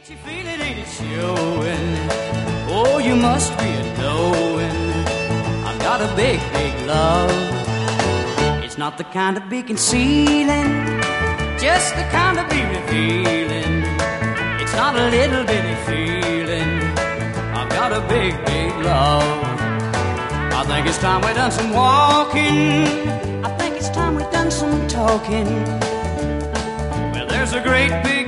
You feel it, ain't it showing? Oh, you must be a-knowing I've got a big, big love. It's not the kind of big concealing, just the kind of be revealing. It's not a little bitty feeling. I've got a big, big love. I think it's time we done some walking. I think it's time we done some talking. Well, there's a great big